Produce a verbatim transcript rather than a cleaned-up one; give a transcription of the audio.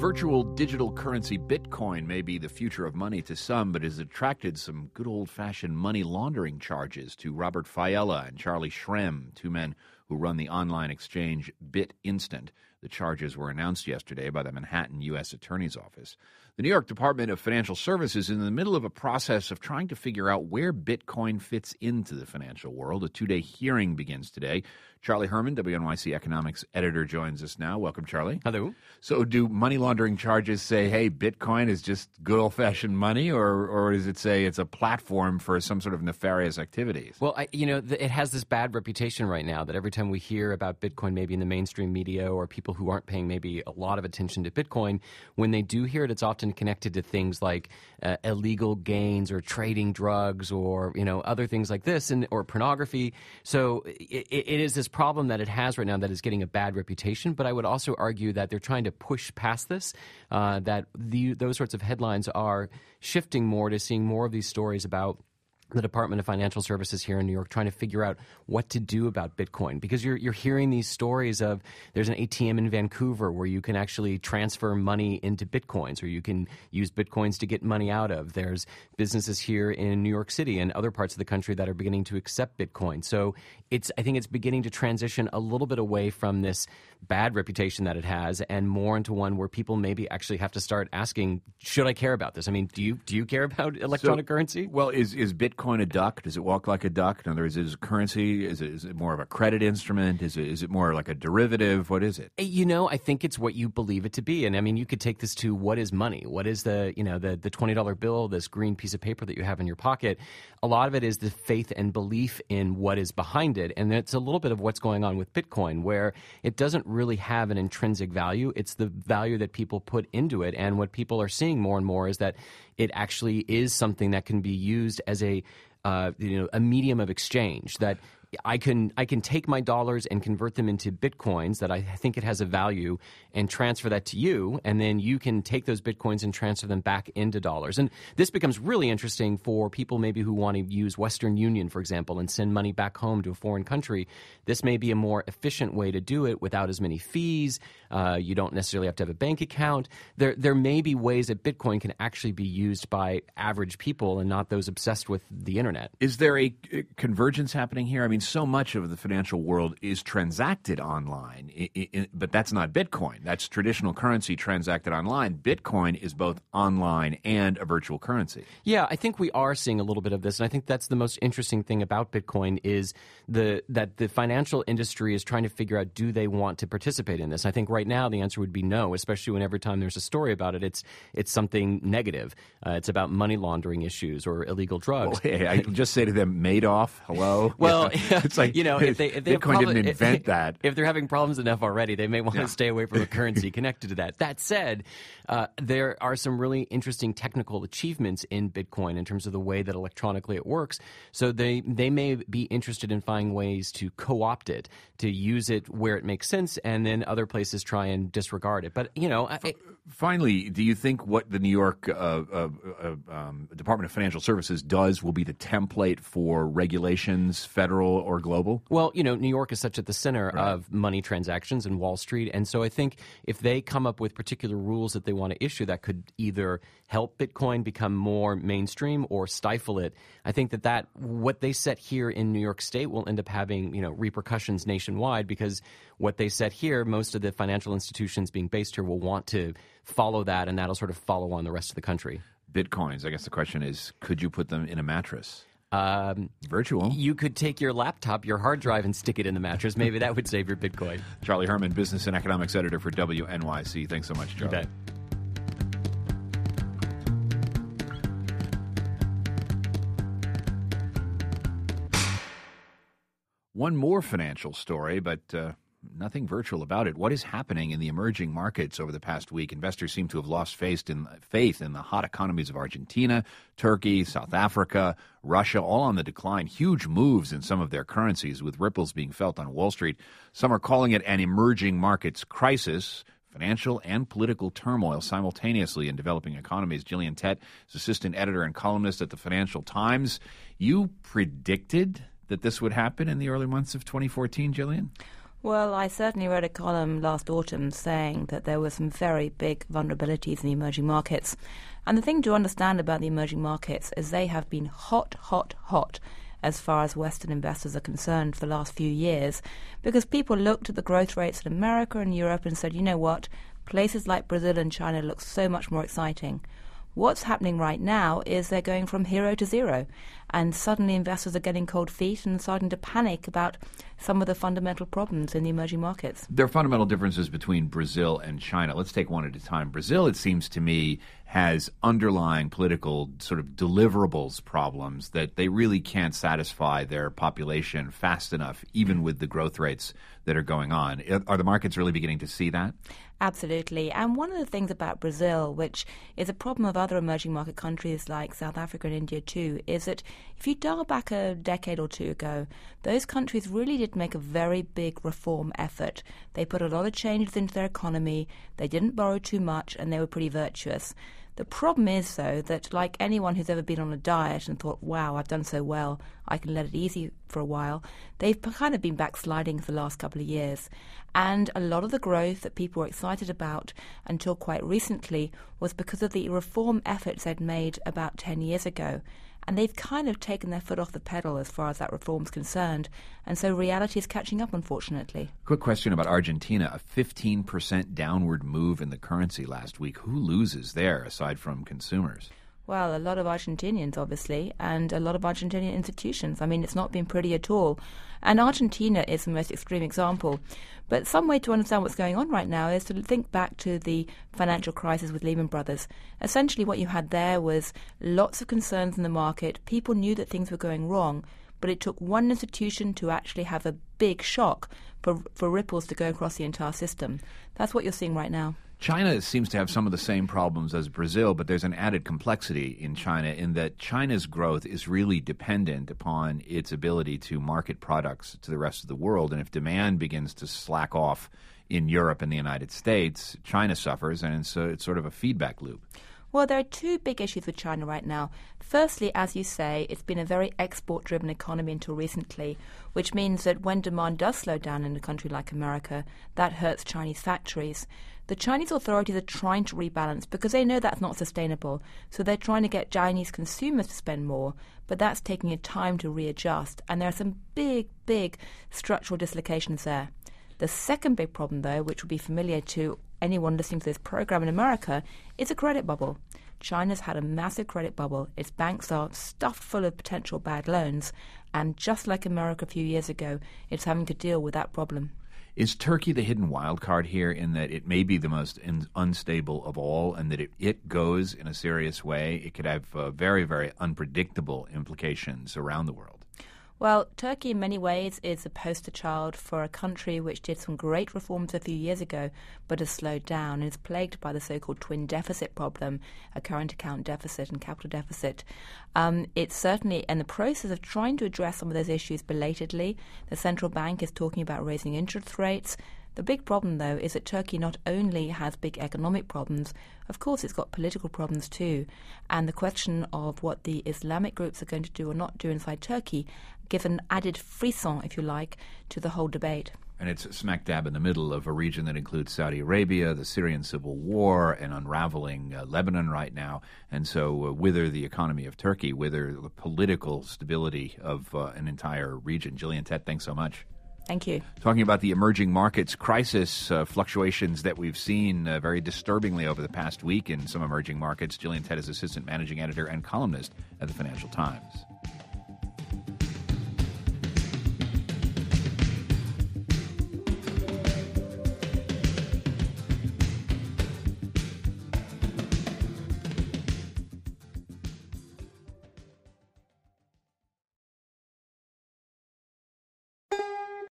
Virtual digital currency Bitcoin may be the future of money to some, but has attracted some good old-fashioned money laundering charges to Robert Fiella and Charlie Shrem, two men who run the online exchange BitInstant. The charges were announced yesterday by the Manhattan U S Attorney's Office. The New York Department of Financial Services is in the middle of a process of trying to figure out where Bitcoin fits into the financial world. A two-day hearing begins today. Charlie Herman, W N Y C economics editor, joins us now. Welcome, Charlie. Hello. So do money laundering charges say, hey, Bitcoin is just good old-fashioned money, or or does it say it's a platform for some sort of nefarious activities? Well, I, you know, the, it has this bad reputation right now that every time we hear about Bitcoin, maybe in the mainstream media or people who aren't paying maybe a lot of attention to Bitcoin, when they do hear it, it's often connected to things like uh, illegal gains or trading drugs or, you know, other things like this, and or pornography. So it, it is this problem that it has right now that is getting a bad reputation. But I would also argue that they're trying to push past this, uh, that the, those sorts of headlines are shifting more to seeing more of these stories about the Department of Financial Services here in New York trying to figure out what to do about Bitcoin. Because you're you're hearing these stories of there's an A T M in Vancouver where you can actually transfer money into Bitcoins, or you can use Bitcoins to get money out of. There's businesses here in New York City and other parts of the country that are beginning to accept Bitcoin. So it's I think it's beginning to transition a little bit away from this bad reputation that it has and more into one where people maybe actually have to start asking, should I care about this? I mean, do you do you care about electronic so, currency? Well, is, is Bitcoin a duck? Does it walk like a duck? In other words, is it currency? Is it, is it more of a credit instrument? Is it is it more like a derivative? What is it? You know, I think it's what you believe it to be. And I mean, you could take this to what is money? What is the, you know, the, the twenty dollar bill, this green piece of paper that you have in your pocket? A lot of it is the faith and belief in what is behind it. And it's a little bit of what's going on with Bitcoin, where it doesn't really have an intrinsic value. It's the value that people put into it. And what people are seeing more and more is that it actually is something that can be used as a Uh, you know, a medium of exchange, that I can I can take my dollars and convert them into Bitcoins that I think it has a value and transfer that to you, and then you can take those Bitcoins and transfer them back into dollars. And this becomes really interesting for people maybe who want to use Western Union, for example, and send money back home to a foreign country. This may be a more efficient way to do it without as many fees. Uh, you don't necessarily have to have a bank account. There there may be ways that Bitcoin can actually be used by average people and not those obsessed with the internet. Is there a convergence happening here? I mean, so much of the financial world is transacted online, but that's not Bitcoin. That's traditional currency transacted online. Bitcoin is both online and a virtual currency. Yeah, I think we are seeing a little bit of this, and I think that's the most interesting thing about Bitcoin is the that the financial industry is trying to figure out, do they want to participate in this? I think right now the answer would be no, especially when every time there's a story about it, it's it's something negative. Uh, it's about money laundering issues or illegal drugs. Well, hey, I can just say to them, Madoff, hello? Well, yeah. It's like, you know, if they, if they Bitcoin didn't invent that. If they're having problems enough already, they may want yeah. to stay away from a currency connected to that. That said, uh, there are some really interesting technical achievements in Bitcoin in terms of the way that electronically it works. So they, they may be interested in finding ways to co-opt it, to use it where it makes sense, and then other places try and disregard it. But, you know... I, Finally, do you think what the New York uh, uh, uh, um, Department of Financial Services does will be the template for regulations, federal or global? Well, you know, New York is such at the center right. of money transactions and Wall Street. And so I think if they come up with particular rules that they want to issue that could either help Bitcoin become more mainstream or stifle it, I think that, that what they set here in New York State will end up having, you know, repercussions nationwide, because what they set here, most of the financial institutions being based here will want to follow that, and that'll sort of follow on the rest of the country. Bitcoins, I guess the question is, could you put them in a mattress? Um, Virtual. You could take your laptop, your hard drive, and stick it in the mattress. Maybe that would save your Bitcoin. Charlie Herman, business and economics editor for W N Y C. Thanks so much, Charlie. You bet. One more financial story, but uh, nothing virtual about it. What is happening in the emerging markets over the past week? Investors seem to have lost faith in, faith in the hot economies of Argentina, Turkey, South Africa, Russia, all on the decline. Huge moves in some of their currencies, with ripples being felt on Wall Street. Some are calling it an emerging markets crisis. Financial and political turmoil simultaneously in developing economies. Gillian Tett is assistant editor and columnist at the Financial Times. You predicted that this would happen in the early months of twenty fourteen, Gillian? Well, I certainly wrote a column last autumn saying that there were some very big vulnerabilities in the emerging markets. And the thing to understand about the emerging markets is they have been hot, hot, hot as far as Western investors are concerned for the last few years, because people looked at the growth rates in America and Europe and said, you know what, places like Brazil and China look so much more exciting. What's happening right now is they're going from hero to zero, and suddenly investors are getting cold feet and starting to panic about some of the fundamental problems in the emerging markets. There are fundamental differences between Brazil and China. Let's take one at a time. Brazil, it seems to me, has underlying political sort of deliverables problems that they really can't satisfy their population fast enough, even with the growth rates that are going on. Are the markets really beginning to see that? Absolutely. And one of the things about Brazil, which is a problem of other emerging market countries like South Africa and India too, is that if you dial back a decade or two ago, those countries really did make a very big reform effort. They put a lot of changes into their economy, they didn't borrow too much, and they were pretty virtuous. The problem is, though, that like anyone who's ever been on a diet and thought, wow, I've done so well, I can let it easy for a while, they've kind of been backsliding for the last couple of years. And a lot of the growth that people were excited about until quite recently was because of the reform efforts they'd made about ten years ago. And they've kind of taken their foot off the pedal as far as that reform's concerned. And so reality is catching up, unfortunately. Quick question about Argentina. A fifteen percent downward move in the currency last week. Who loses there, aside from consumers? Well, a lot of Argentinians, obviously, and a lot of Argentinian institutions. I mean, it's not been pretty at all. And Argentina is the most extreme example. But some way to understand what's going on right now is to think back to the financial crisis with Lehman Brothers. Essentially, what you had there was lots of concerns in the market. People knew that things were going wrong, but it took one institution to actually have a big shock for, for ripples to go across the entire system. That's what you're seeing right now. China seems to have some of the same problems as Brazil, but there's an added complexity in China in that China's growth is really dependent upon its ability to market products to the rest of the world. And if demand begins to slack off in Europe and the United States, China suffers, and it's, a, it's sort of a feedback loop. Well, there are two big issues with China right now. Firstly, as you say, it's been a very export-driven economy until recently, which means that when demand does slow down in a country like America, that hurts Chinese factories. The Chinese authorities are trying to rebalance because they know that's not sustainable. So they're trying to get Chinese consumers to spend more, but that's taking a time to readjust. And there are some big, big structural dislocations there. The second big problem, though, which will be familiar to anyone listening to this program in America, is a credit bubble. China's had a massive credit bubble. Its banks are stuffed full of potential bad loans. And just like America a few years ago, it's having to deal with that problem. Is Turkey the hidden wild card here in that it may be the most in, unstable of all, and that if it goes in a serious way, it could have uh, very, very unpredictable implications around the world? Well, Turkey in many ways is a poster child for a country which did some great reforms a few years ago but has slowed down and is plagued by the so-called twin deficit problem, a current account deficit and capital deficit. Um, it's certainly in the process of trying to address some of those issues belatedly. The central bank is talking about raising interest rates. The big problem, though, is that Turkey not only has big economic problems, of course it's got political problems too. And the question of what the Islamic groups are going to do or not do inside Turkey give an added frisson, if you like, to the whole debate. And it's smack dab in the middle of a region that includes Saudi Arabia, the Syrian civil war, and unraveling uh, Lebanon right now. And so uh, wither the economy of Turkey, wither the political stability of uh, an entire region. Gillian Tett, thanks so much. Thank you. Talking about the emerging markets crisis, uh, fluctuations that we've seen uh, very disturbingly over the past week in some emerging markets. Gillian Tett is Assistant Managing Editor and columnist at the Financial Times.